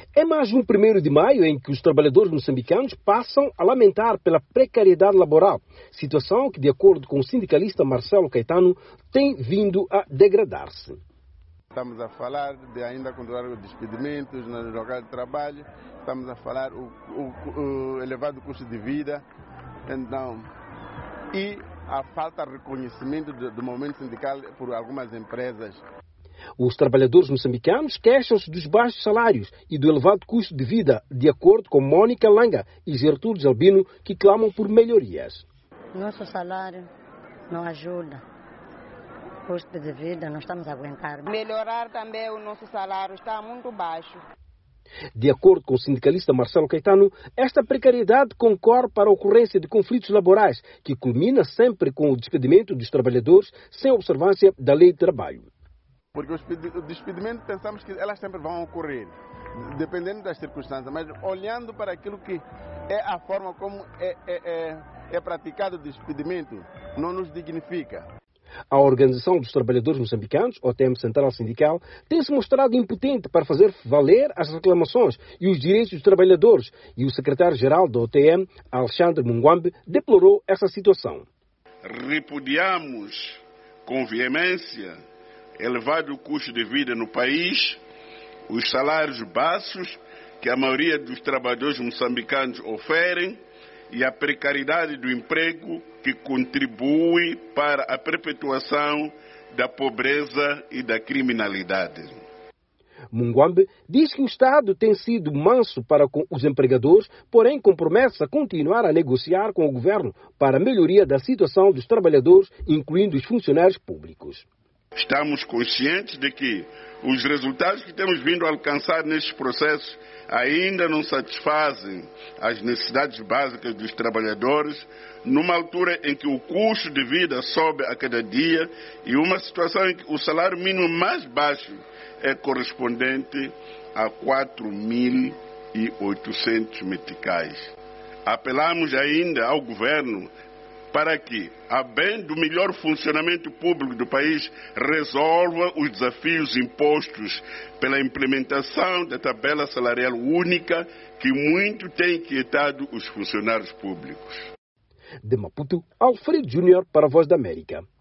É mais um 1º de maio em que os trabalhadores moçambicanos passam a lamentar pela precariedade laboral, situação que, de acordo com o sindicalista Marcelo Caetano, tem vindo a degradar-se. Estamos a falar de ainda continuar os despedimentos no local de trabalho, estamos a falar o elevado custo de vida, então, e a falta de reconhecimento do movimento sindical por algumas empresas. Os trabalhadores moçambicanos queixam-se dos baixos salários e do elevado custo de vida, de acordo com Mônica Langa e Gertrudes Albino, que clamam por melhorias. Nosso salário não ajuda. Custo de vida, não estamos a aguentar. Melhorar também o nosso salário está muito baixo. De acordo com o sindicalista Marcelo Caetano, esta precariedade concorre para a ocorrência de conflitos laborais, que culmina sempre com o despedimento dos trabalhadores sem observância da lei de trabalho. Porque o despedimento pensamos que elas sempre vão ocorrer, dependendo das circunstâncias, mas olhando para aquilo que é a forma como é praticado o despedimento, não nos dignifica. A Organização dos Trabalhadores Moçambicanos, OTM Central Sindical, tem-se mostrado impotente para fazer valer as reclamações e os direitos dos trabalhadores, e o secretário-geral da OTM, Alexandre Munguambe, deplorou essa situação. Repudiamos com veemência elevado custo de vida no país, os salários baixos que a maioria dos trabalhadores moçambicanos oferem e a precariedade do emprego que contribui para a perpetuação da pobreza e da criminalidade. Munguambe diz que o Estado tem sido manso para com os empregadores, porém compromete-se a continuar a negociar com o governo para a melhoria da situação dos trabalhadores, incluindo os funcionários públicos. Estamos conscientes de que os resultados que temos vindo a alcançar nestes processos ainda não satisfazem as necessidades básicas dos trabalhadores, numa altura em que o custo de vida sobe a cada dia e uma situação em que o salário mínimo mais baixo é correspondente a 4.800 meticais. Apelamos ainda ao governo para que, a bem do melhor funcionamento público do país, resolva os desafios impostos pela implementação da tabela salarial única que muito tem inquietado os funcionários públicos. De Maputo, Alfredo Júnior para a Voz da América.